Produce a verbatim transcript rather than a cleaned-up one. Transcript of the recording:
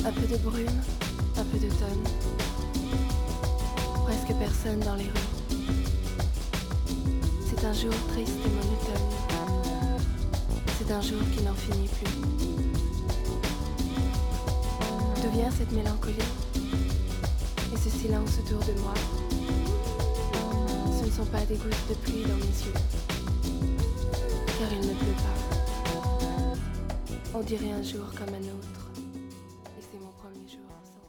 Un peu de brume, un peu d'automne. Presque personne dans les rues. C'est un jour triste et monotone. C'est un jour qui n'en finit plus. D'où vient cette mélancolie et ce silence autour de moi? Ce ne sont pas des gouttes de pluie dans mes yeux, car il ne pleut pas. On dirait un jour comme un autre, et c'est mon premier jour sans